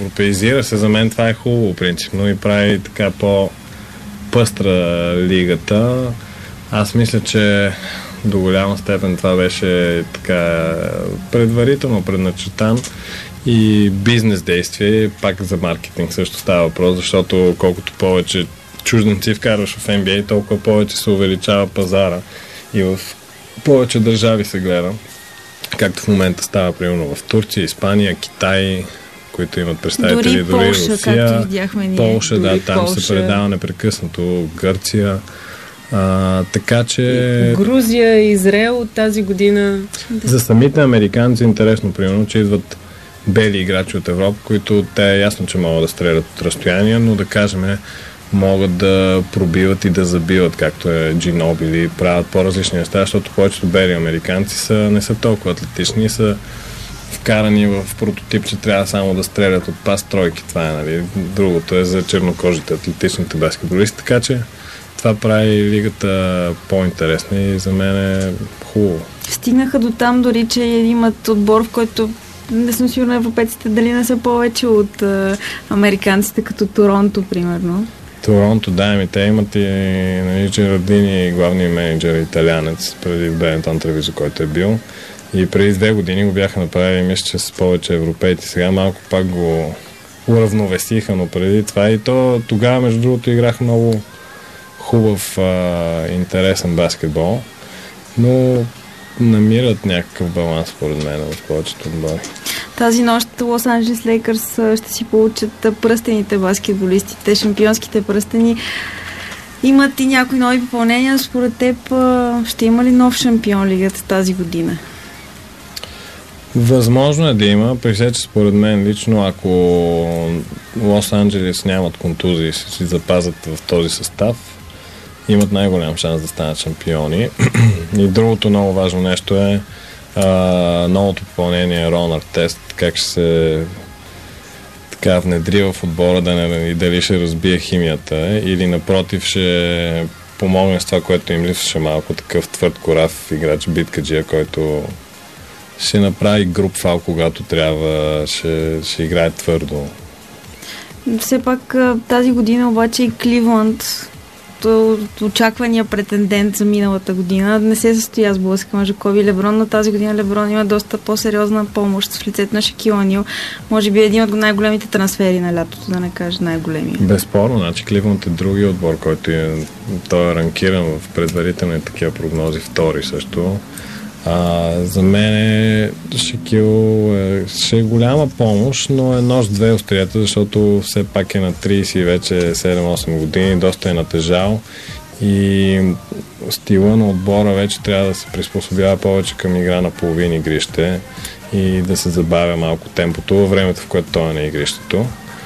европеизира се, за мен това е хубаво принципно и прави така по-пъстра лигата. Аз мисля, че до голяма степен това беше така предварително предначертан и бизнес действие, пак за маркетинг също става въпрос, защото колкото повече чужденци вкарваш в NBA, толкова повече се увеличава пазара и в повече държави се гледа, както в момента става примерно в Турция, Испания, Китай, които имат представители, дори Полша, Русия, както видяхме ние. Полша, да, там Полша. се предава непрекъснато, Гърция, така че... Грузия, Израел от тази година. За самите американци интересно, примерно, че идват бели играчи от Европа, които те е ясно, че могат да стрелят от разстояние, но да кажем могат да пробиват и да забиват, както е Джинобили, правят по-различни неща, защото повечето бели американци не са толкова атлетични, са вкарани в прототип, че трябва само да стрелят от пас тройки. Това е, нали. Другото е за чернокожите, атлетичните баскетболисти, така че това прави лигата по-интересна и за мен е хубаво. Стигнаха до там дори, че имат отбор, в който не съм сигурна европейците дали не са повече от американците, като Торонто, примерно. Торонто, да, те имат и Джерардини, главния менеджер италианец, преди Бенетон Тревизо, който е бил. И преди 2 години го бяха направили, мисля, че с повече европейци. Сега малко пак го уравновесиха, но преди това и то тогава, между другото, играх много хубав, интересен баскетбол, но намират някакъв баланс, според мен, в повечето отбори. Тази нощ Лос Анджелес Лейкърс ще си получат пръстените баскетболистите, шампионските пръстени. Имат и някои нови попълнения. Според теб ще има ли нов шампион лигата тази година? Възможно е да има, при все, че според мен лично, ако Лос Анджелес нямат контузии и си запазят в този състав, имат най-голям шанс да станат шампиони. И другото много важно нещо е новото попълнение Рон Артест, как ще се така внедри в отбора и дали ще разбие химията или напротив ще помогне с това, което им липсваше малко, такъв твърд корав играч, биткаджия, който ще направи груп фал, когато трябва, ще играе твърдо. Все пак тази година обаче и Кливланд, очаквания претендент за миналата година, не се състоя с блъска между Коби и Леброн, но тази година Леброн има доста по-сериозна помощ в лицето на Шакил Онил. Може би един от най-големите трансфери на лятото, да не кажа най-големия. Безспорно, значи Кливланд е другия отбор, който той е ранкиран в предварителни такива прогнози, втори също. За мен Шакил ще е голяма помощ, но е нож две острията, защото все пак е на 30 и вече 7-8 години, доста е натежал и стила на отбора вече трябва да се приспособява повече към игра на половин игрище и да се забавя малко темпото във времето, в което той е на игрището.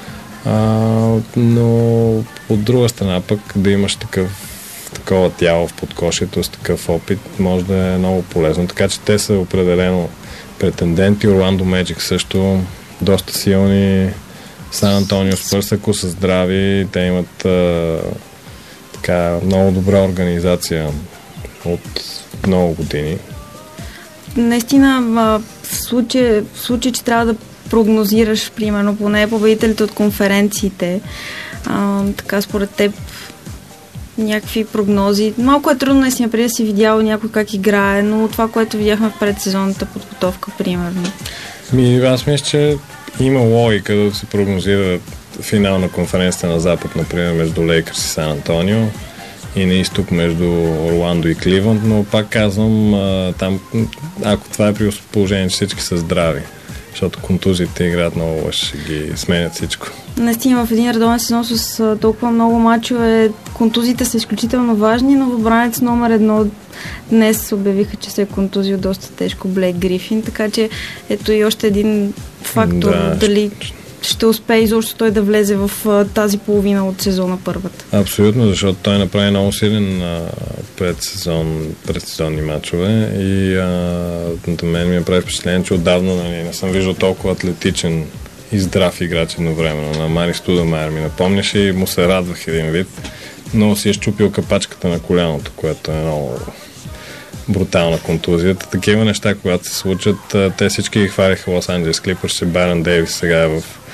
Но от друга страна пък да имаш такова тяло в подкошието с такъв опит може да е много полезно. Така че те са определено претенденти. Орландо Меджик също доста силни. Сан Антонио Спърс, ако са здрави, те имат така много добра организация от много години. Наистина, в случай, че трябва да прогнозираш, примерно, поне победителите от конференциите, така според теб някакви прогнози. Малко е трудно, наистина, преди да си видял някой как играе, но това, което видяхме в предсезонната подготовка, примерно. Аз мисля, че има логика да се прогнозира финал на конференцията на Запад, например, между Лейкърс и Сан Антонио и на изток между Орландо и Кливланд, но пак казвам, там, ако това е при положение, че всички са здрави, защото контузиите играят много лъж, ще ги сменят всичко. Наистина в един редовен сезон с толкова много мачове контузиите са изключително важни, но в бранец номер 1 днес обявиха, че се е контузил доста тежко Блейк Грифин, така че ето и още един фактор, дали ще успее изобщо той да влезе в тази половина от сезона първата. Абсолютно, защото той направи много силен предсезонни мачове и на мен ми направи впечатление, че отдавна не съм виждал толкова атлетичен и здрав играч едновременно. На Мари Студемайер ми напомняше и му се радвах един вид, но си е щупил капачката на коляното, което е много брутална контузията. Такива неща, когато се случат, те всички ги хвалиха Лос Анджелес Клипърс, че Байрон Дейвис сега е в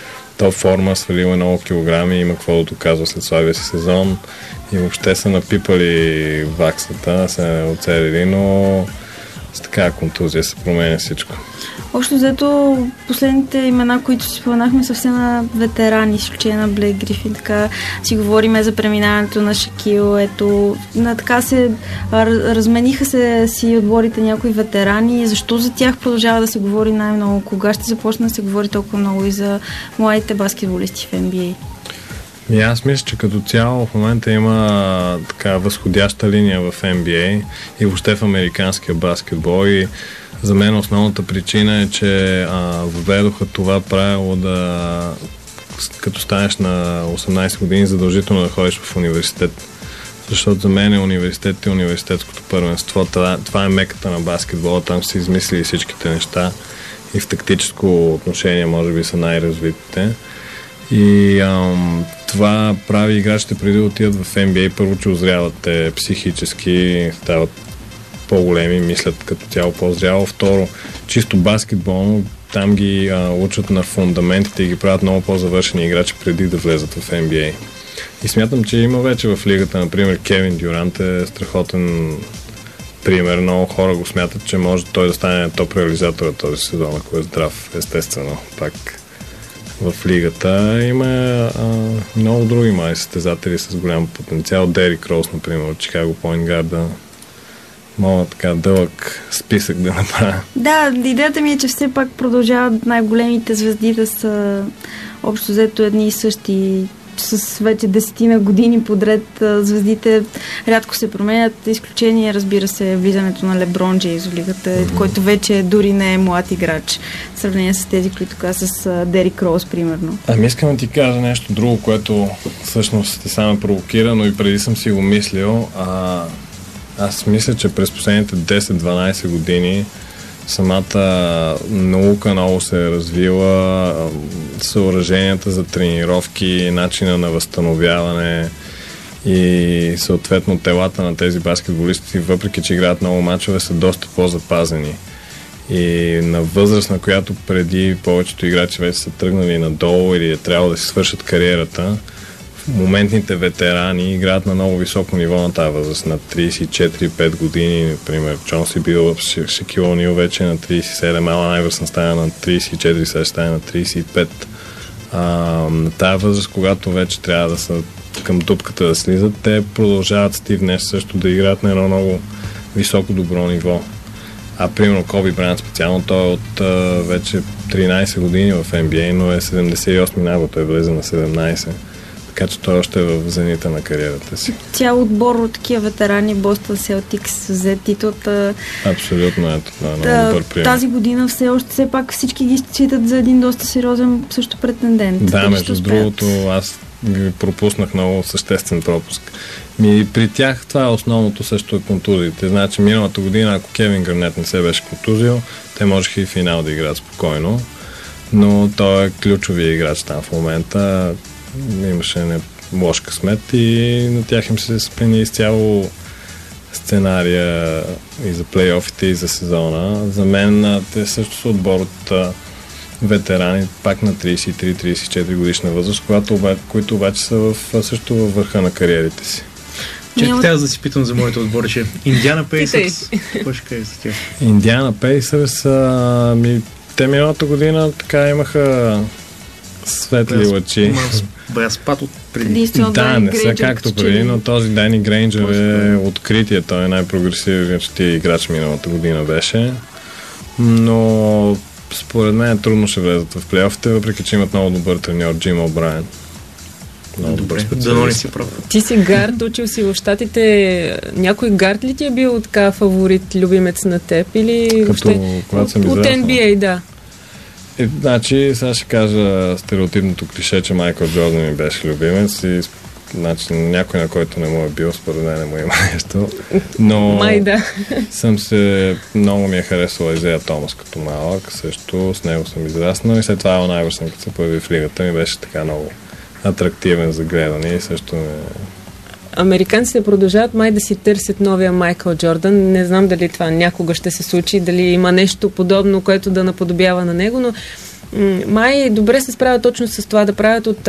топ форма, свалил много килограми, има какво да доказва след слабия си сезон и въобще са напипали ваксата, са оцелили, но с такава контузия се променя всичко. Общо взето, последните имена, които си споменахме, съвсем на ветерани, изключение на Блейк Грифин. Така си говориме за преминаването на Шакил. Ето, така се размениха се си отборите някои ветерани. Защо за тях продължава да се говори най-много? Кога ще започне да се говори толкова много и за младите баскетболисти в NBA? Аз мисля, че като цяло в момента има така възходяща линия в NBA и въобще в американския баскетбол, и за мен основната причина е, че въведоха това правило да, като станеш на 18 години, задължително да ходиш в университет. Защото за мен университет и университетското първенство, това е меката на баскетбола, там се измислили всичките неща и в тактическо отношение може би са най-развитите. И това прави играчите преди да отидат в NBA, първо, че озряват те психически, стават по-големи, мислят като цяло по-зряло. Второ, чисто баскетболно, там ги учат на фундаментите и ги правят много по-завършени играчи преди да влезат в NBA. И смятам, че има вече в лигата, например, Кевин Дюрант е страхотен пример. Много хора го смятат, че може той да стане топ реализатора този сезон, ако е здрав, естествено. Пак в лигата има много други млади състезатели с голям потенциал. Дерик Роуз, например, от Чикаго Пойнт Гарда. Мога така дълъг списък да направя. Да, идеята ми е, че все пак продължават най-големите звезди да са общо взето едни и същи. С вече 10 години подред звездите рядко се променят. Изключение, разбира се, влизането на Леброн Джеймс в лигата, който вече дори не е млад играч в сравнение с тези, които каза с Дерик Роуз, примерно. Искам да ти кажа нещо друго, което всъщност те само провокира, но и преди съм си го мислил. Аз мисля, че през последните 10-12 години самата наука много се е развила, съоръженията за тренировки, начина на възстановяване и съответно телата на тези баскетболисти, въпреки че играят много мачове, са доста по-запазени. И на възраст, на която преди повечето играчи вече са тръгнали надолу или е трябвало да си свършат кариерата, моментните ветерани играят на много високо ниво на тази възраст, на 34-5 години, например. Джонси бил, Шакил Онил вече на 37, Алън Айвърсън става на 34, сега ще стане на 35. На тази възраст, когато вече трябва да са към дупката да слизат, те продължават Стив Неш също да играят на едно много високо добро ниво. Примерно Коби Брайант специално, той е от вече 13 години в NBA, но е 78 набор, той влезе на 17. Така че той още е в зенита на кариерата си. Цял отбор от такива ветерани, Бостън Селтикс взе титлата. Абсолютно, ето това е много добър пример. Тази година все пак всички ги считат за един доста сериозен също претендент. Да, между другото, аз ги пропуснах много съществен пропуск. При тях това е основното също е контузиите. Значи миналата година, ако Кевин Гарнет не се беше контузил, те можеха и финал да играят спокойно. Но той е ключовия играч там в момента. Имаше лош късмет и на тях им се спрени изцяло сценария и за плейофите, и за сезона. За мен те също са отбор от ветерани, пак на 33-34 годишна възраст, които обаче са също във върха на кариерите си. Трябва да си питам за моите отбори, че Индиана Пейсърс, какво ще кажа за тях? Индиана Пейсърс, те миналата година така имаха светли лъчи. Спад от преди. Да, не са както преди, но този Дани Грейнджър е откритие. Той е най-прогресивният играч миналата година беше. Но според мен трудно ще влезат в плейофите, въпреки че имат много добър треньор Джим О'Брайен. Добре, дано не си прав. Ти си гард, учил си в Щатите. Някой гард ли ти е бил така фаворит, любимец на теб? Или когато съм израснал? От NBA, да. Значи, сега ще кажа стереотипното клише, че Майкъл Джордан ми беше любимец и значи, някой, на който не му е бил, според мен не му има нещо. Но много ми е харесала Изея Томас като малък, също с него съм израснал и след това Алън Айвърсън, като се появи в лигата, ми беше така много атрактивен за гледане и също Американците продължават май да си търсят новия Майкъл Джордан. Не знам дали това някога ще се случи, дали има нещо подобно, което да наподобява на него, но май добре се справят точно с това, да правят от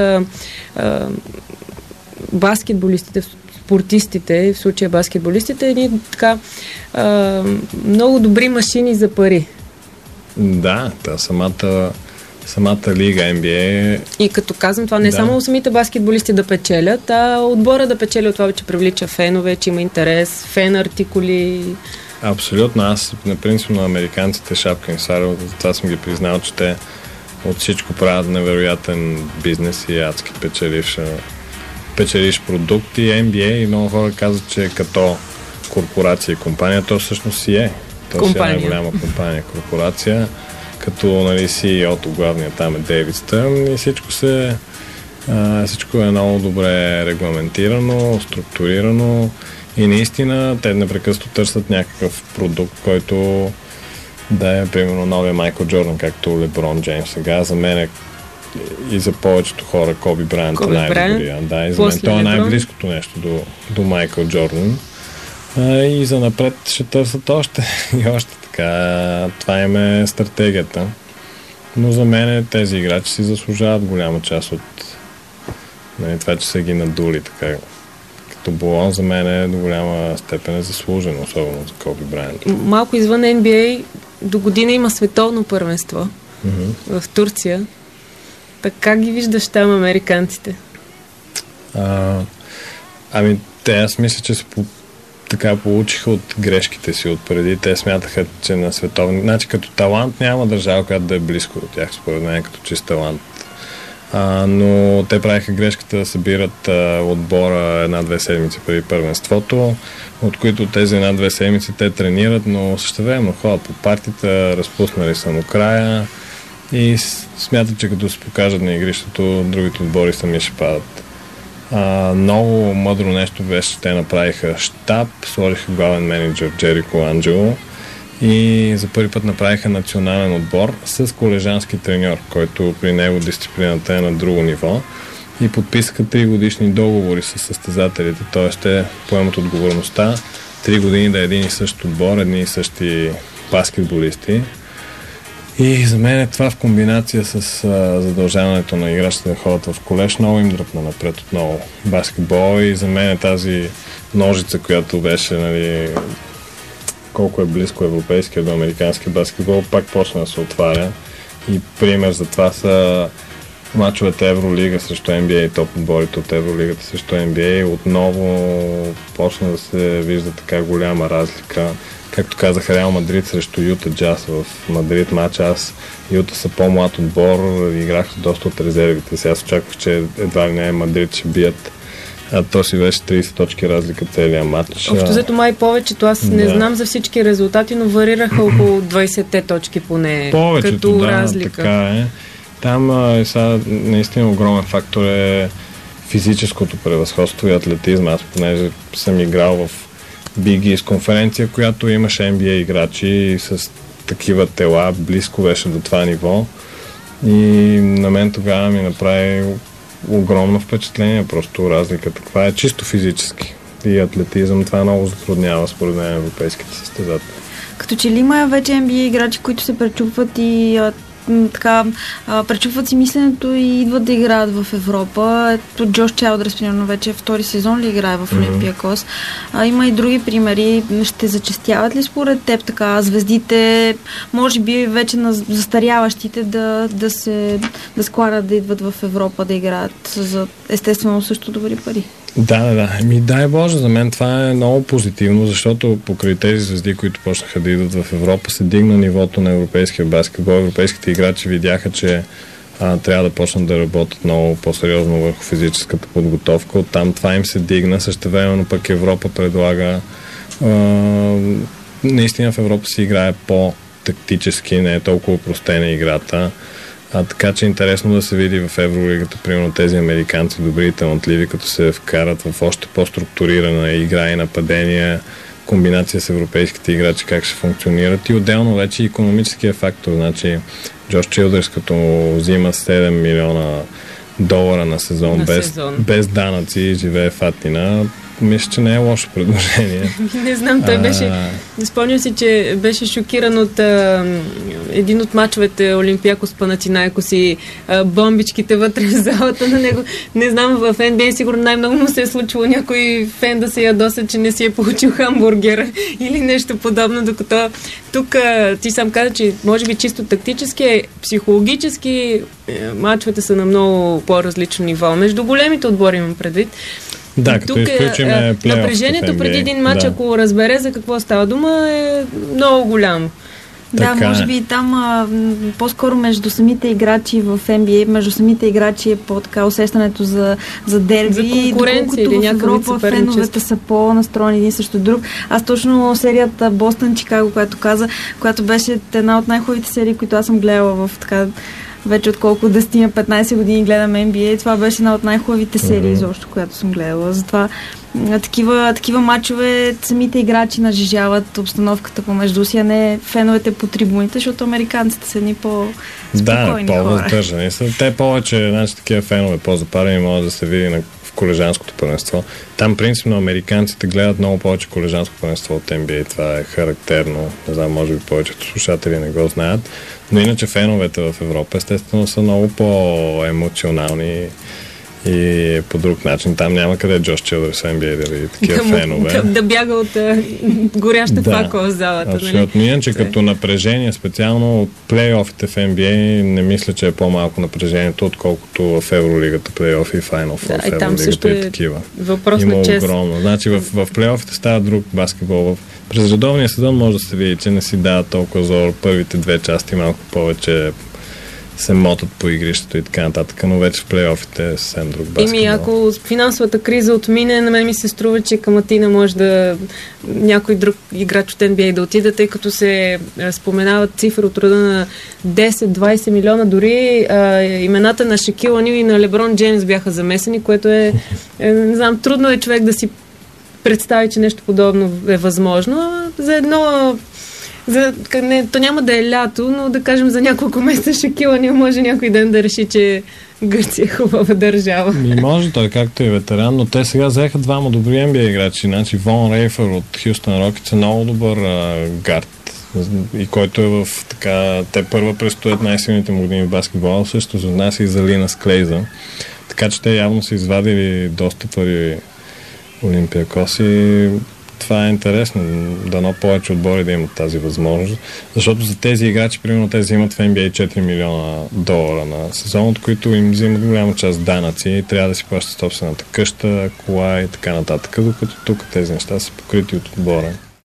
баскетболистите, спортистите, в случая баскетболистите, едни така много добри машини за пари. Да, самата лига NBA. И като казвам това, не само самите баскетболисти да печелят, а отбора да печели от това, че привлича фенове, че има интерес, фен артикули. Абсолютно. Аз, на принцип, на американците шапка им сваря, това съм ги признал, че те от всичко правят невероятен бизнес и адски печелиш продукти. NBA и много хора казват, че като корпорация и компания, то всъщност си е. То си е голяма компания, корпорация. Като CEO-то главния там е Дейвид Стърн и всичко е много добре регламентирано, структурирано и наистина те непрекъснато търсят някакъв продукт, който да е примерно новия Майкъл Джордан, както Леброн Джеймс сега. За мен и за повечето хора Коби Брайант е най-добрия. Да, и за мен това е най-близкото нещо до Майкъл Джордан. И за напред ще търсят още и още така. Това им е стратегията. Но за мен тези играчи си заслужават голяма част от това, че са ги надули. Така. Като балон за мен е до голяма степен е заслужено, особено за Коби Брайант. Малко извън NBA до година има световно първенство в Турция. Така как ги виждаш там американците? Аз мисля, че се така получиха от грешките си отпреди. Те смятаха, че на световни... Значи като талант няма държава, която да е близко до тях, според мен, като чист талант. Но те правиха грешката да събират отбора 1-2 седмици преди първенството, от които тези 1-2 седмици те тренират, но същевременно ходят по партията, разпуснали са до края и смятат, че като се покажат на игрището, другите отбори сами ще падат. Много мъдро нещо беше, че те направиха щаб, сложиха главен менеджер Джерико Анджело и за първи път направиха национален отбор с колежански треньор, който при него дисциплината е на друго ниво и подписаха 3 годишни договори с състезателите, т.е. те поемат отговорността 3 години да е един и същ отбор, едни и същи баскетболисти. И за мен това в комбинация с задължаването на играчите да ходят в колеж много им дръпна напред отново баскетбол и за мен тази ножица, която беше, нали, колко е близко европейския до американски баскетбол, пак почна да се отваря и пример за това са мачовете Евролига срещу NBA и топ отборите от Евролигата срещу NBA. Отново почна да се вижда така голяма разлика. Както казах, Реал Мадрид срещу Юта Джаз в Мадрид матча. Юта са по-млад отбор, играха доста от резервите. Сега аз очаквах, че едва ли не Мадрид ще бият. То си беше 30 точки разлика целия матч. Общо взето май повечето. Аз не знам за всички резултати, но варираха около 20-те точки поне. Повечето, като разлика. Така е. Там сега наистина огромен фактор е физическото превъзходство и атлетизма. Аз понеже съм играл в Big East конференция, която имаше NBA играчи с такива тела, близко беше до това ниво и на мен тогава ми направи огромно впечатление, просто разликата. Това е чисто физически и атлетизъм, това много затруднява според мен европейските състезатели. Като че ли има вече NBA играчи, които се пречупват и пречупват си мисленето и идват да играят в Европа. Ето Джош Чайлдърс, примерно, вече втори сезон ли играе в Олимпиакос. Има и други примери. Ще зачестяват ли според теб така звездите, може би вече на застаряващите да скларят да идват в Европа да играят за естествено също добри пари? Да. Дай Боже, за мен това е много позитивно, защото покрай тези звезди, които почнаха да идват в Европа, се дигна нивото на европейския баскетбол. Европейските играчи видяха, че трябва да почнат да работят много по-сериозно върху физическата подготовка. Оттам това им се дигна. Същевременно пък Европа предлага наистина в Европа се играе по-тактически, не е толкова простена играта. Така че интересно да се види в Евролигата, примерно тези американци, добри и талантливи, като се вкарат в още по-структурирана игра и нападения, комбинация с европейските играчи, как ще функционират и отделно вече икономическия фактор. Значи Джош Чилдърс, като взима $7 милиона на сезон, без данъци, живее в Атина, мисля, че не е лошо предложение. Не знам, той беше... Спомням си, че беше шокиран от един от мачовете Олимпиакос Панатинаикос и бомбичките вътре в залата на него. Не знам, в NBA сигурно най-много му се е случило някой фен да се ядоса, че не си е получил хамбургер или нещо подобно, докато тук ти сам каза, че може би чисто тактически, психологически мачовете са на много по-различно ниво. Между големите отбори имам предвид. Да, като изключиме плейофите. Напрежението преди един матч, ако разбере за какво става дума, е много голямо. Да, може би там по-скоро между самите играчи в NBA, между самите играчи е по-така усещането за дерби. За конкуренция или някакъв вид съперничество. Феновете са по-настроени един срещу друг. Аз точно серията Бостън-Чикаго, която беше една от най-хубавите серии, които аз съм гледала в така вече отколко 10-15 години гледам NBA. Това беше една от най-хубавите серии изобщо, която съм гледала. Затова такива матчове самите играчи нажижават обстановката помежду си, а не феновете по трибуните, защото американците са едни по-спокойни хора. По-въздържани са. Те повече, такива фенове по-запарени могат да се види в колежанското първенство. Там принципно американците гледат много повече колежанско първенство от NBA. Това е характерно. Не знам, може би повечето слушатели не го знаят. Но иначе феновете в Европа естествено са много по-емоционални и по друг начин. Там няма къде Джош Чилдърс NBA дали такива фенове. Да бяга от горяща факла в залата. Абсолютно. Иначе като напрежение, специално от плейофите в NBA, не мисля, че е по-малко напрежението, отколкото в Евролигата плейоф и Final Four в Евролигата и такива. Въпрос на чест. Огромно. Значи в плейофите става друг баскетбол. През редовния сезон може да се види, че не си дава толкова зор. Първите две части малко повече се мотат по игрището и така нататък, но вече в плейофите е съвсем друг баскетбол. Ако финансовата криза отмине, на мен ми се струва, че към Атина може да някой друг играч от NBA да отида, тъй като се споменават цифри от рода на 10-20 милиона, дори имената на Шакил Онил и на Леброн Джеймс бяха замесени, което не знам, трудно е човек да си представи, че нещо подобно е възможно. За едно то няма да е лято, но да кажем за няколко месеца Шакил Онил може някой ден да реши, че Гърция е хубава държава. Може той, както и ветеран, но те сега взеха двама добри NBA играчи. Значи Вон Рейфър от Хюстън Рокетс е много добър гард. И който е в така... Те първа престоят най-силните му години в баскетбола, също за нас и за Линас Клейза. Така че те явно са извадили доста пари Олимпиакос и това е интересно. Дано повече отбори да имат тази възможност. Защото за тези играчи, примерно, те взимат в NBA 4 милиона долара на сезон, от които им взимат голяма част данъци и трябва да си плащат собствената къща, кола и така нататък. Докато тук тези неща са покрити от отбора.